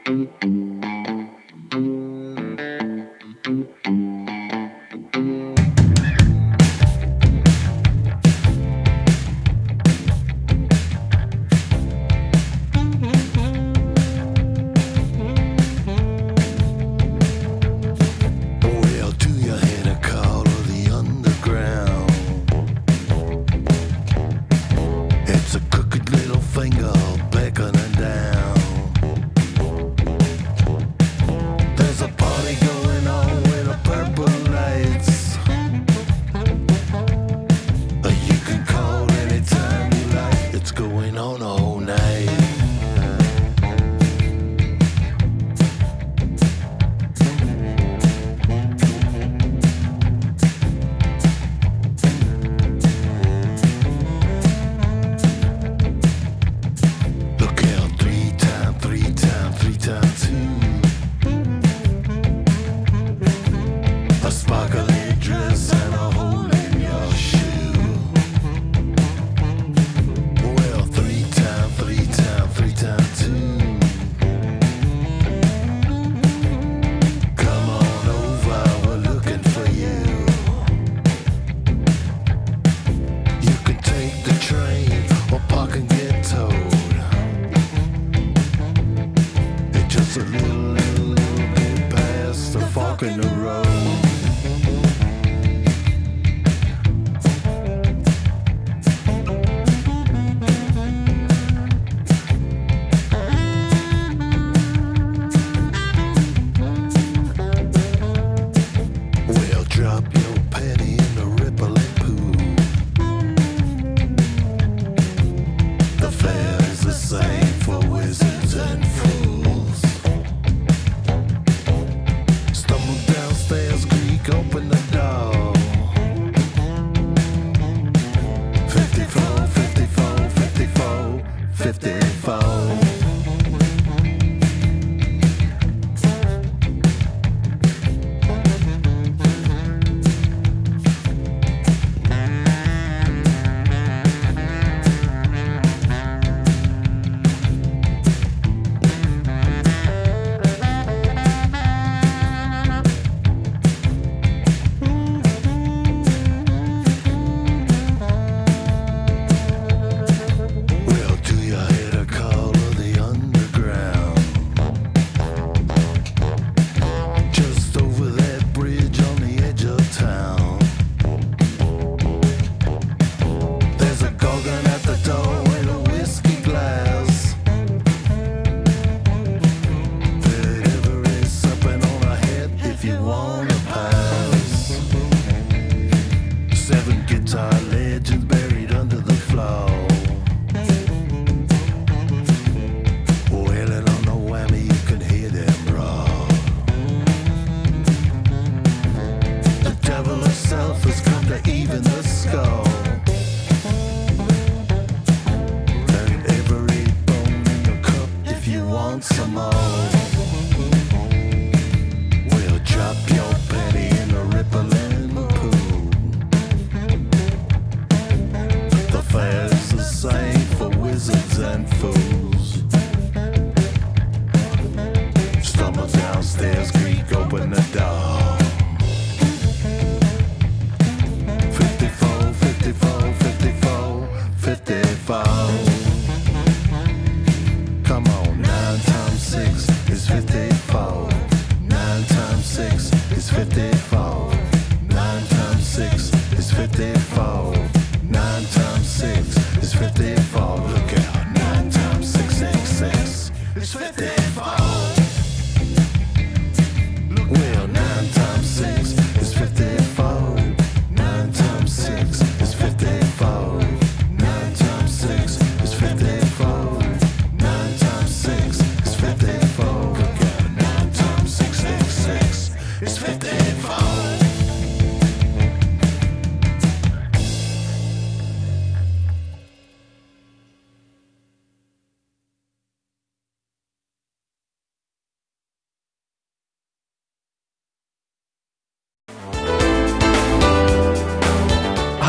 Hi, I'm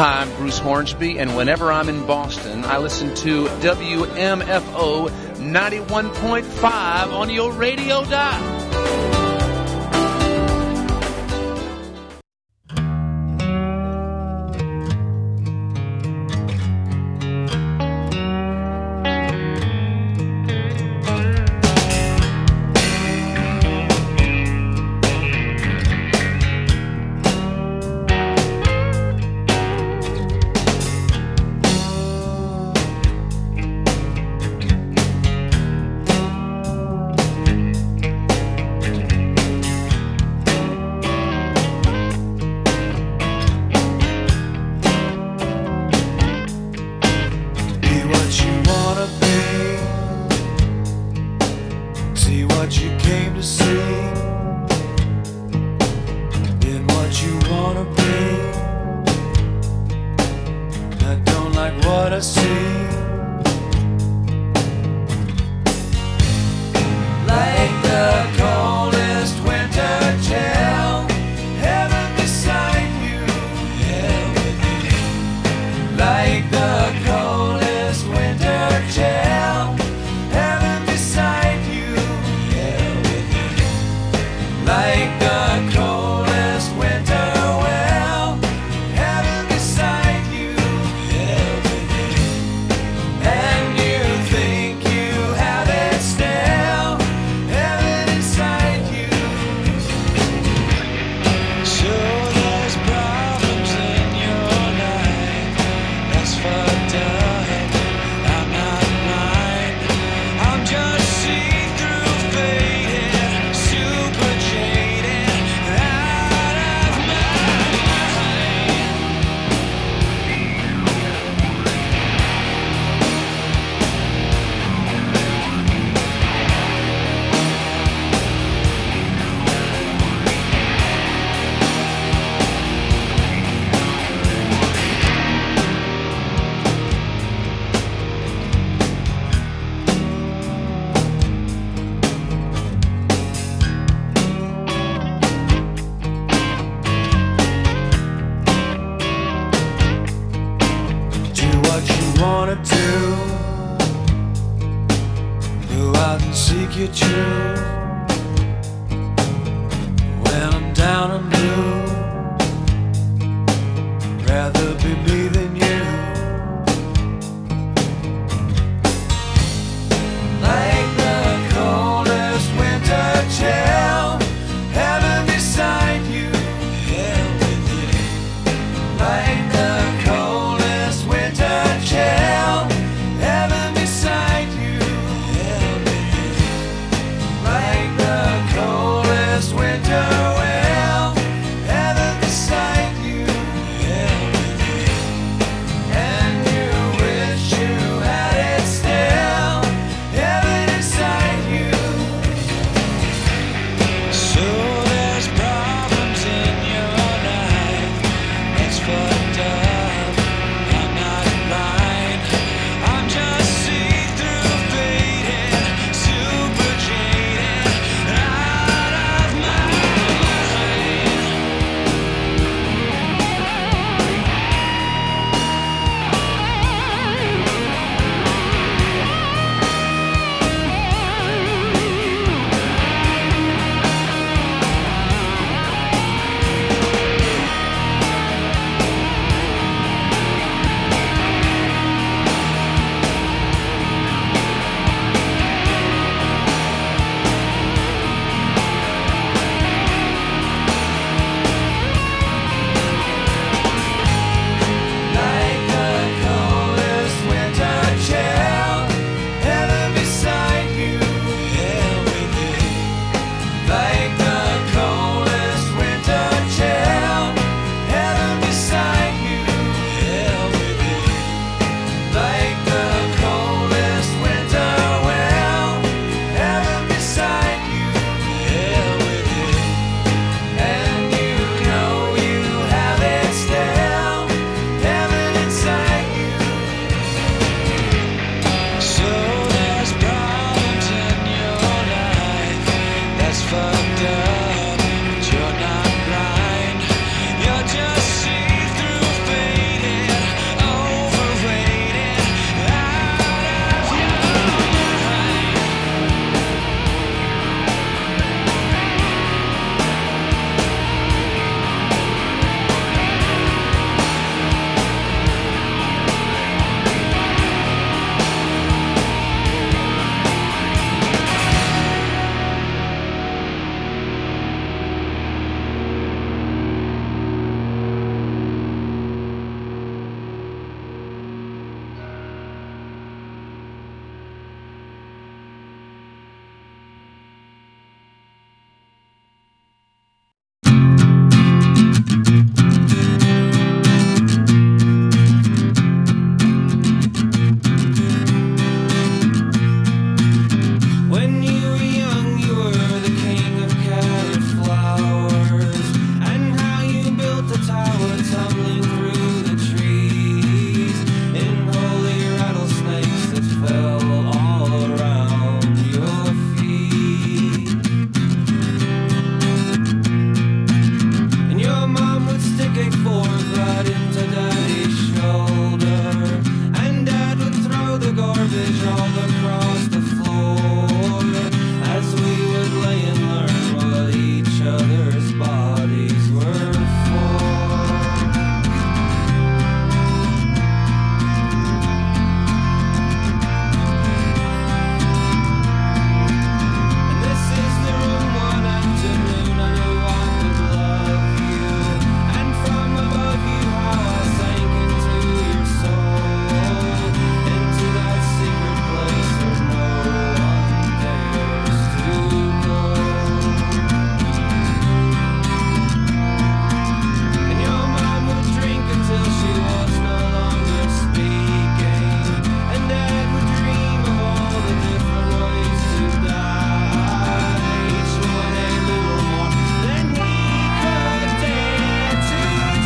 Bruce Hornsby, and whenever I'm in Boston, I listen to WMFO 91.5 on your radio dial. garbage all across the floor as we would lay and learn what each other's bodies were for. And this is the room one afternoon I knew I could love you, and from above you how I sank into your soul, into that secret place where no one dares to go. And your mom would drink until she was no longer speaking, and Dad would dream of all the different ways to die, each one a little more than he could dare to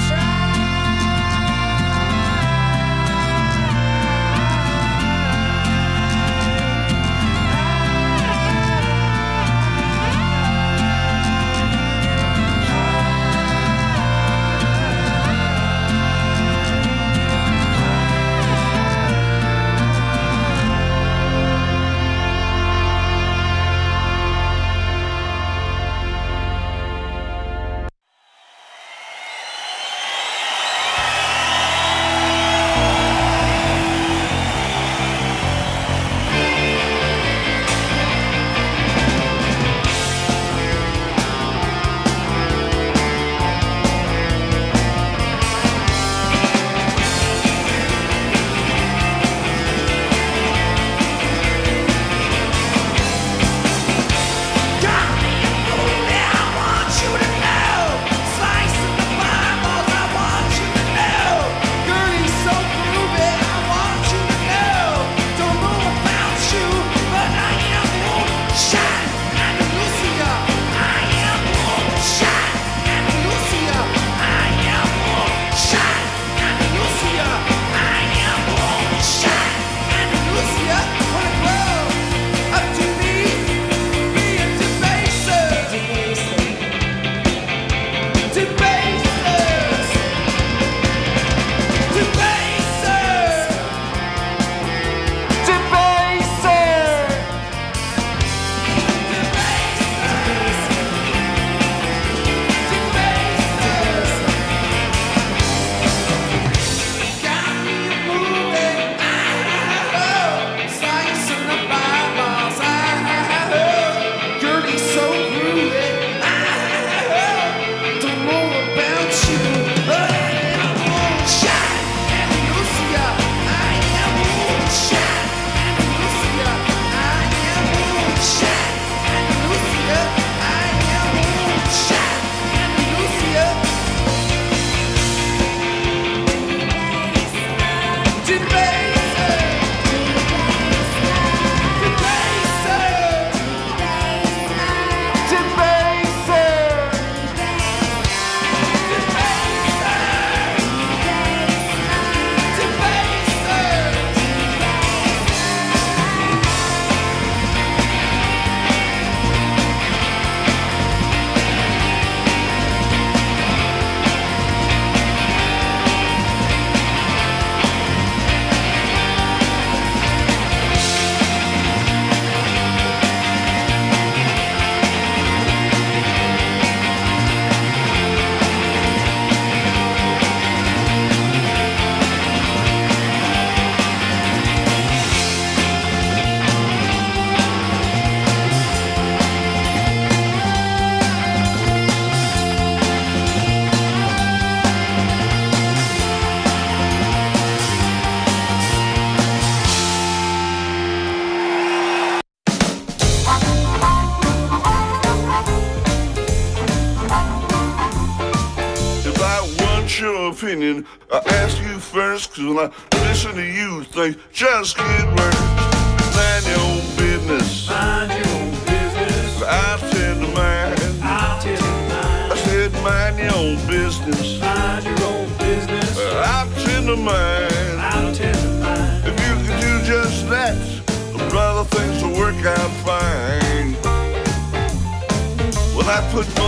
opinion. I ask you first, cause when I listen to you, things just get worse. Mind your own business. Mind your own business. I tend to mind. I'll tend to mind. I said mind your own business. Mind your own business. I tend to mind. I'll tend to mind. If you could do just that, brother, things will work out fine. When I put money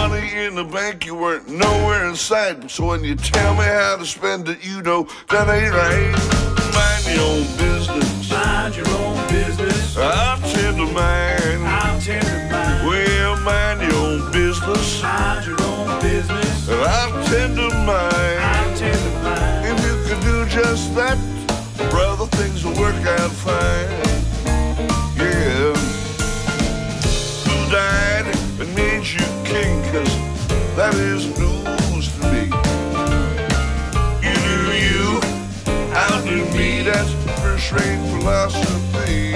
in the bank, you weren't nowhere in sight. So when you tell me how to spend it, you know that ain't right. Mind your own business. Mind your own business. I'll tend to mine. I'll tend to mine. Well, mind your own business. Mind your own business. I'll tend to mine. I'll tend to mine. If you could do just that, brother, things will work out fine. Yeah. Who died and made you king? 'Cause that is news to me. You do you, I'll do me. That's first-rate philosophy.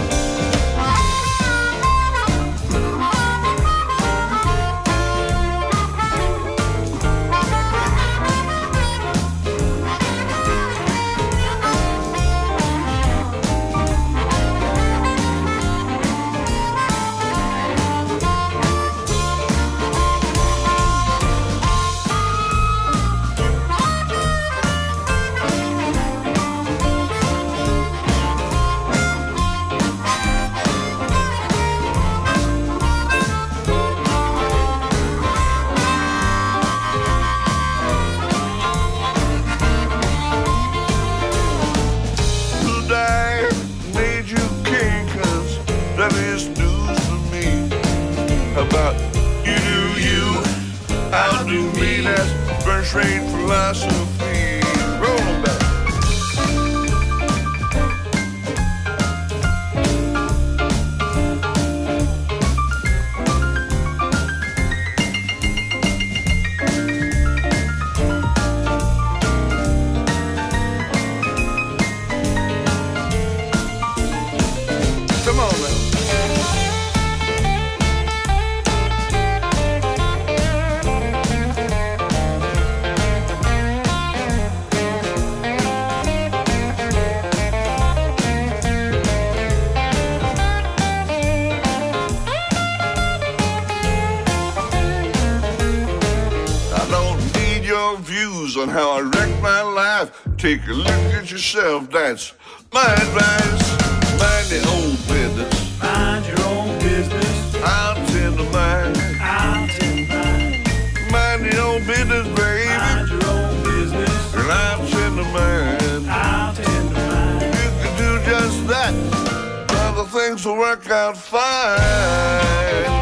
That is news to me. About you do you, I'll do me. That's first-rate philosophy. Roll 'em back. Come on now. Views on how I wrecked my life. Take a look at yourself, that's my advice. Mind your own business. Mind your own business. I'll tend to mine. I'll tend to mine. Mind your own business, baby. Mind your own business. And I'll tend to mine. I'll tend to mine. You can do just that. Other things will work out fine.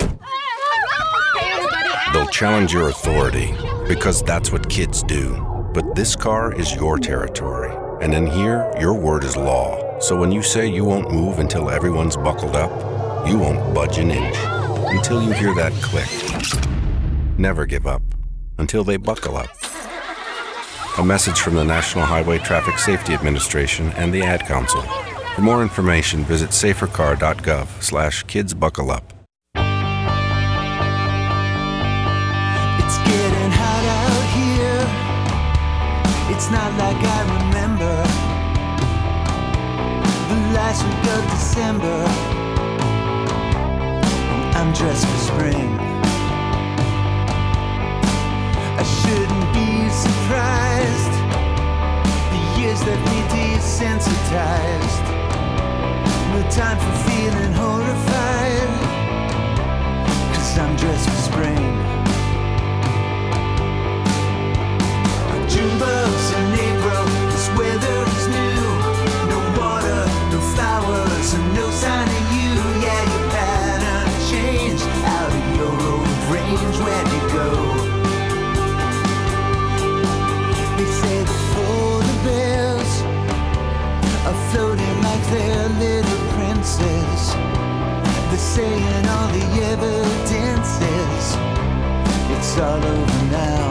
Challenge your authority, because that's what kids do. But this car is your territory, and in here, your word is law. So when you say you won't move until everyone's buckled up, you won't budge an inch until you hear that click. Never give up until they buckle up. A message from the National Highway Traffic Safety Administration and the Ad Council. For more information, visit safercar.gov/kidsbuckleup. It's getting hot out here. It's not like I remember the last week of December. I'm dressed for spring. I shouldn't be surprised. The years left me desensitized. No time for feeling horrified, 'cause I'm dressed for spring. June bugs in April, this weather is new. No water, no flowers, and no sign of you. Yeah, your pattern changed. Out of your old range, where'd you go? They say the polar bears are floating like they're little princes. They're saying all the evidence is it's all over now.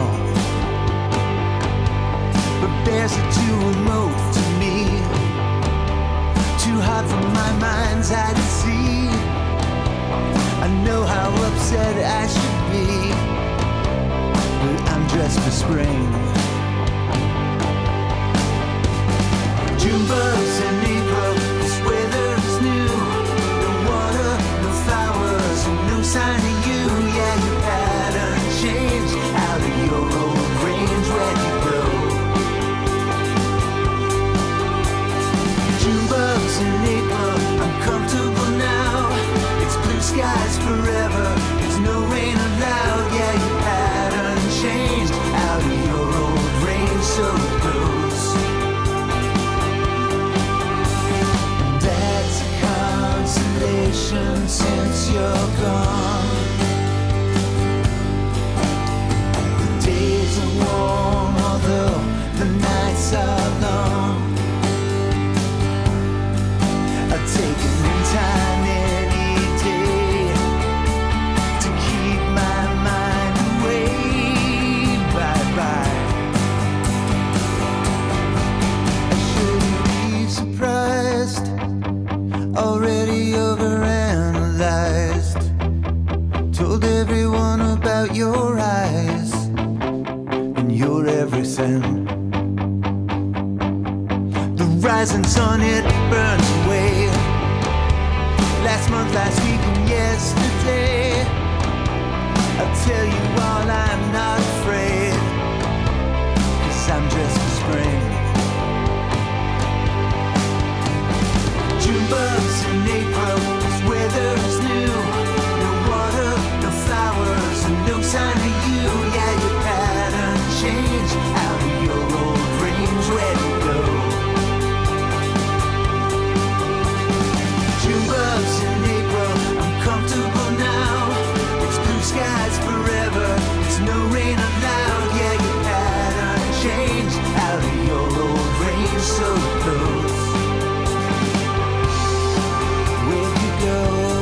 But bears are too remote to me, too hard for my mind's eye to see. I know how upset I should be, but I'm dressed for spring. June bugs in April, this weather is new. No water, no flowers, and no sign of you. Yeah, your pattern changed. Out of your old range, where'd you go? June bugs in April, I'm comfortable now. It's blue skies forever, it's no rain allowed. Yeah, your pattern changed. Out of your old range, so it goes. That's a consolation since you're gone. The days are warm, although the nights are long. I've taken time any day to keep my mind away. Bye-bye. I shouldn't be surprised. Already overanalyzed. Told everyone about your eyes and your everything. The rising sun, it burns away. Last month, last week, and yesterday. I'll tell you all, I'm not afraid, 'cause I'm dressed for spring. June bugs in April, this weather is new. No water, no flowers, and no sign of you. Yeah, your pattern changed. Out of your old range, where'd you go? June bugs in April, I'm comfortable now. It's blue skies forever, it's no rain allowed. Yeah, your pattern changed. Out of your old range, so close. Where'd you go?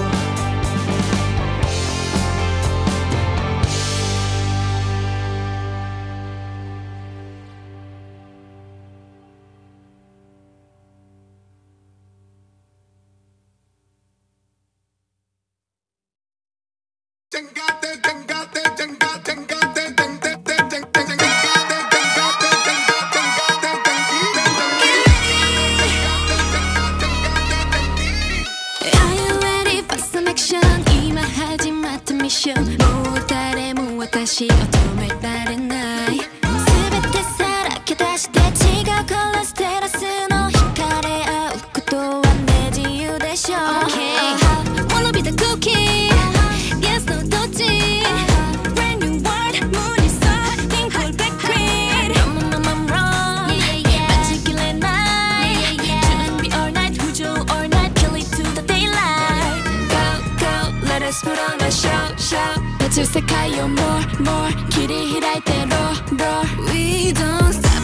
Are you ready for some action? 今始まったミッション。もう誰も私を止められない。全てさらけ出して違うコロステラスの惹かれ合うことはね自由でしょう。Okay, wanna be the cookie? Yes, no どっち？Brand new world, moon is up, pink or black queen. I'm wrong,待ちきれない。準備 all night, 浮上 all night, kill it to the daylight. Go, go, let us put on a show, show. 別世界を more, more 切り開いて roll, roll. We don't stop.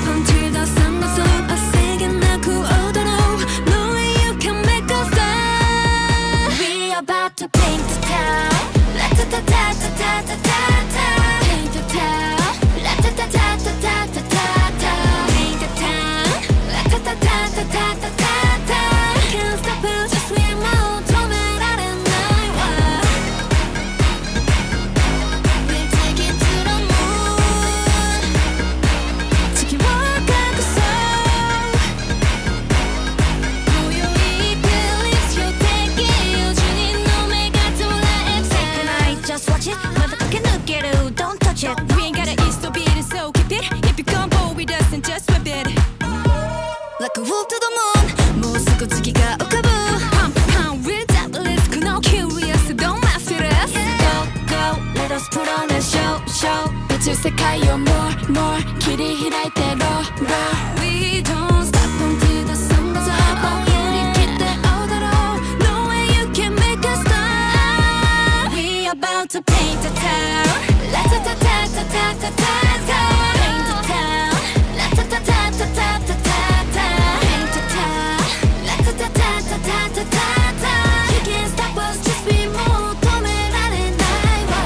す世界を more more 切り開いて roll roll We don't stop until the sun goes up 振り切って青だろう No way you can make us stop We about to paint the town La ta ta ta ta ta ta ta ta Paint the town La ta ta ta ta ta ta ta ta Paint the town La ta ta ta ta ta ta ta ta You can't stop us just be more 止められないわ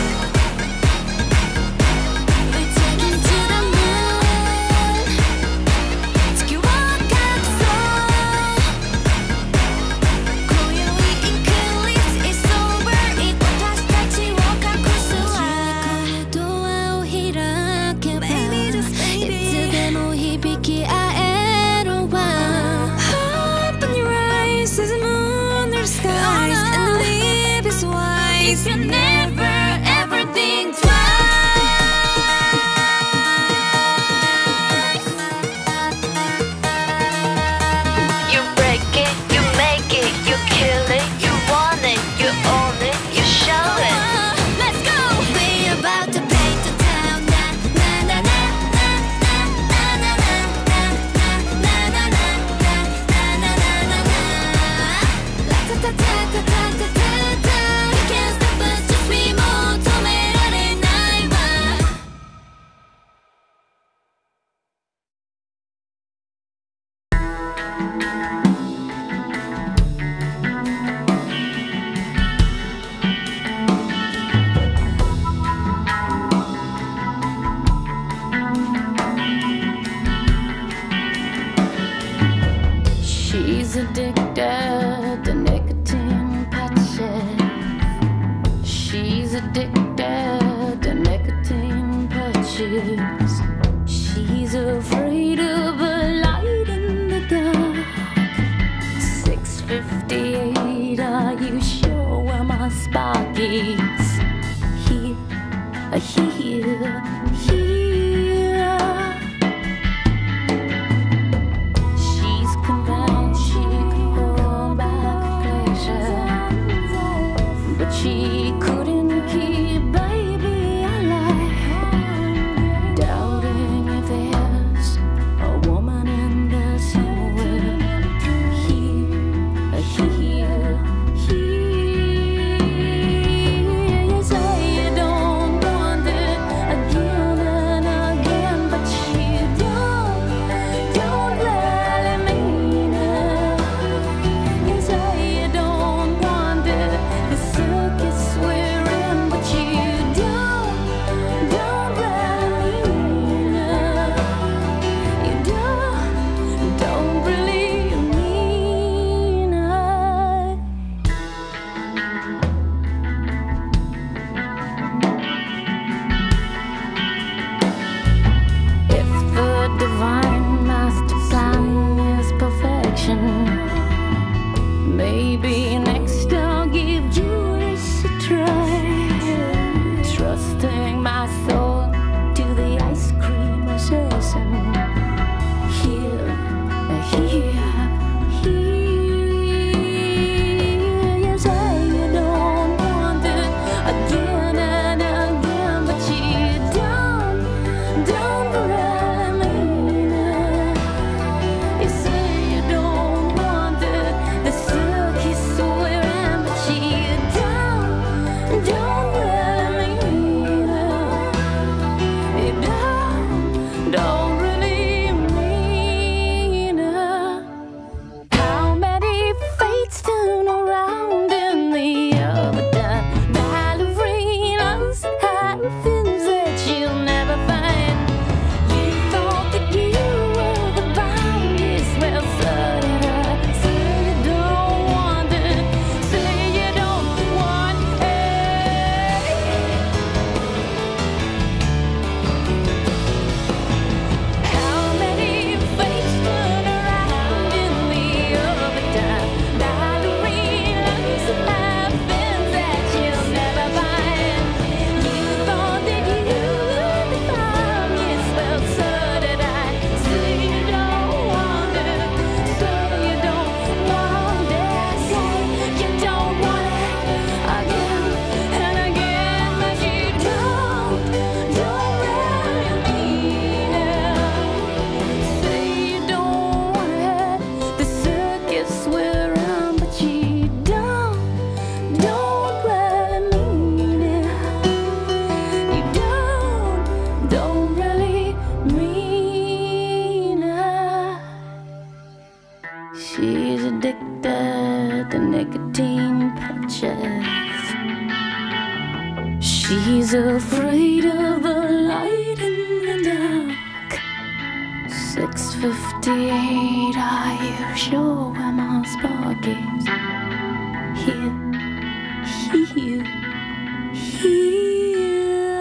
We taking to the moon 月を隠そう今宵 Eclipse is over 私たちを隠すわドアを開けばいつでも響き合えるわ Open your eyes as the moon or skies and the leaf is white If you never ever think twice You break it, you make it, you kill it, you want it, you own it, you show it Let's go! We're about to paint the town na na na na na na na na na na na na na na na na La ta ta ta ta ta ta ta ta You can't stop us just be more 止められないわShe's addicted to nicotine patches. She's addicted to nicotine patches. She's afraid of a light in the dark. 6:58, are you sure where my spark is? Here, here, here. She's convinced she could hold back pleasure, but she couldn't keep baby alive. Doubting if there's a woman in this world. Here, here. You say you don't want this. She's afraid of the light in the dark. 6:58, are you sure where my spark is? Here, here, here.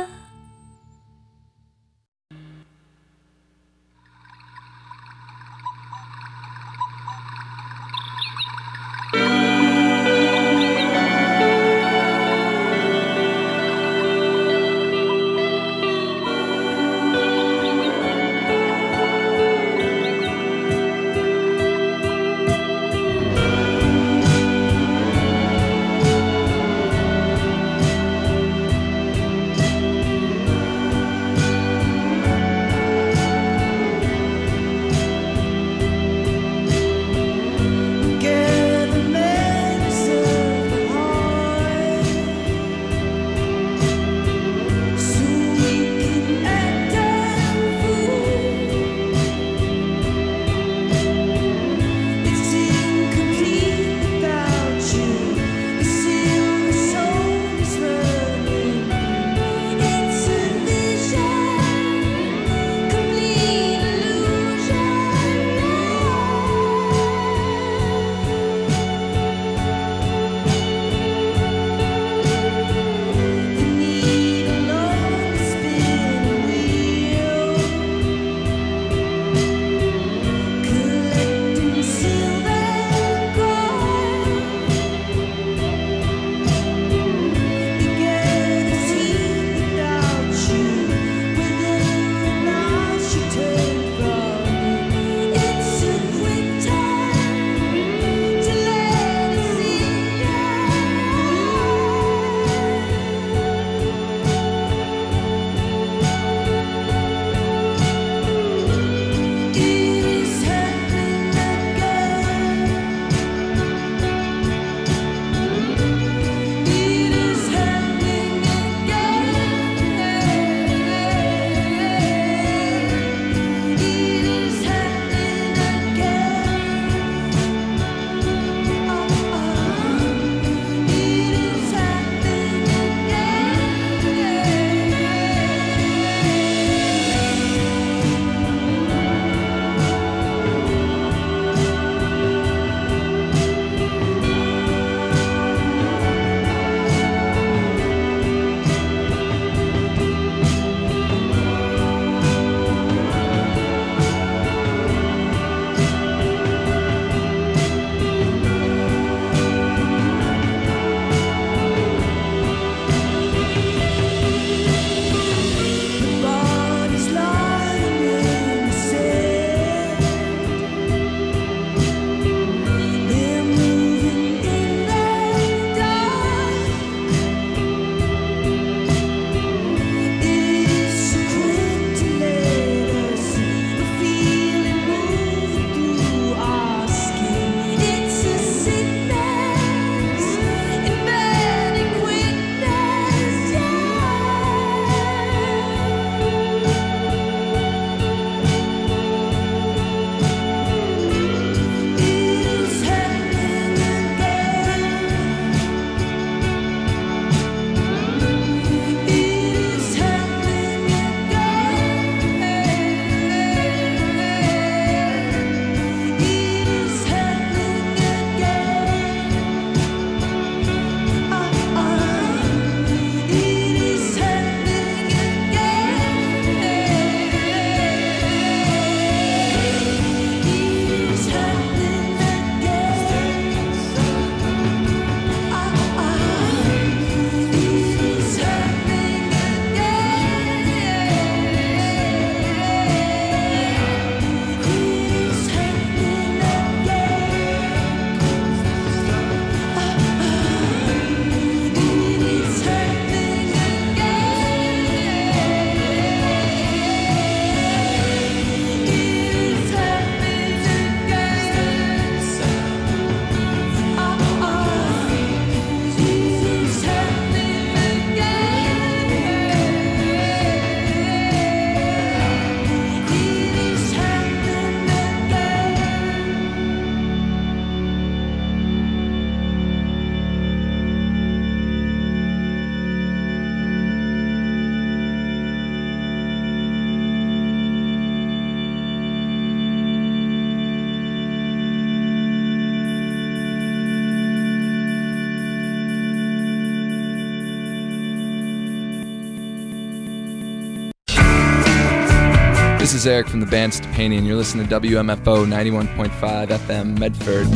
This is Eric from the band Stepani, and you're listening to WMFO 91.5 FM Medford.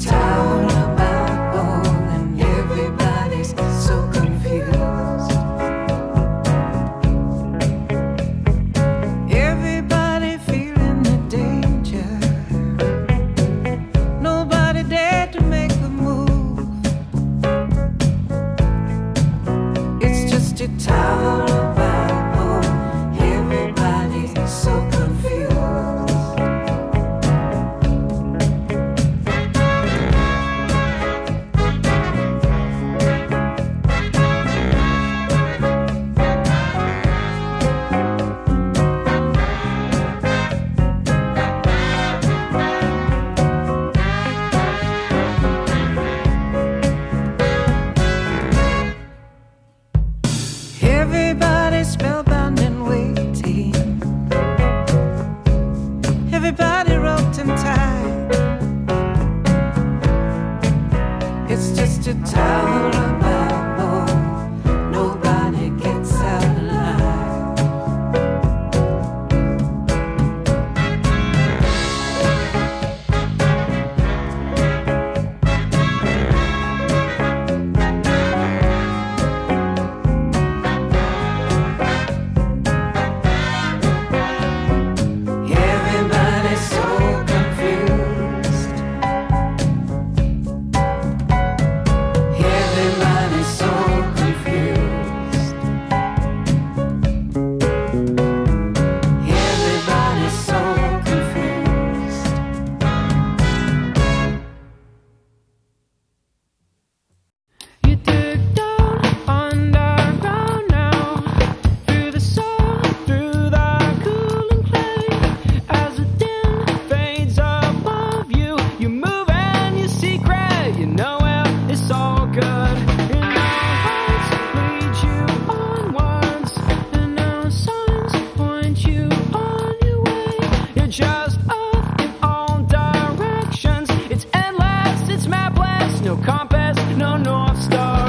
town about all, and everybody's so confused. Everybody feeling the danger. Nobody dared to make a move. It's just a town about all, everybody's so confused. Everybody spellbound and waiting. Everybody roped and tied. It's just a town about more. Nobody gets out alive. Everybody's so confused. Everybody's so confused. Everybody's so confused. You dig down underground now, through the soul, through the cooling clay. As the dim fades above you, you move and you secret. You know it, it's all good. And our hearts lead you onwards, and our signs point you on your way. You're just up in all directions. It's endless, it's mapless, no compass, no North Star.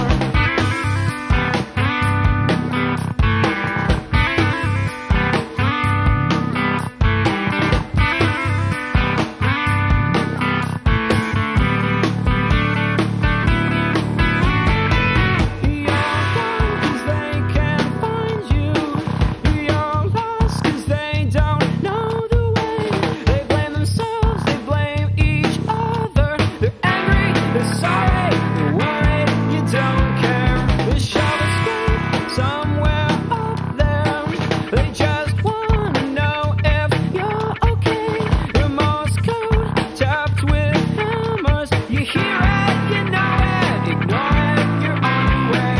You're gone 'cause they can't find you. You're lost 'cause they don't know the way. They blame themselves, they blame each other. They're angry, they're sorry, they're worried, you don't care. The shall escape somewhere up there. They just wanna know if you're okay. Your Morse code tapped with hammers. You hear it, you know it, ignore it, you're on your way.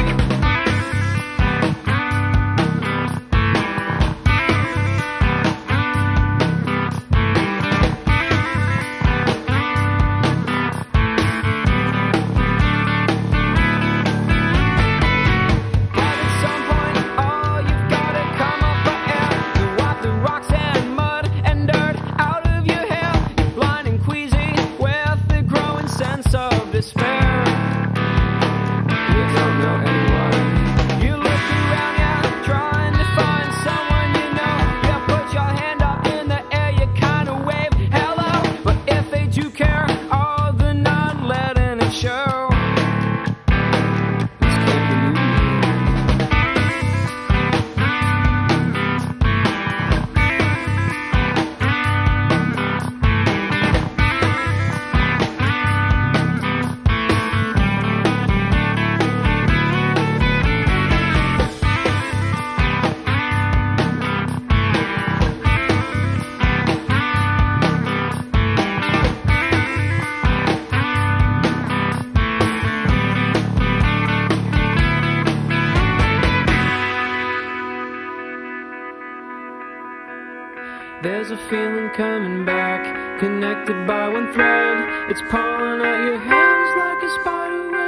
But at some point, oh, you've gotta come up for air. You wipe the rocks and mud and dirt out of your hair. You're blind and queasy with the growing sense of despair. You don't know anyone. You look around, yeah, trying to find someone you know. You put your hand up in the air, you kind of wave hello. But if they do care, oh, they're not letting it show. It's keeping you. There's a feeling coming back, connected by one thread. It's pulling at your hands like a spider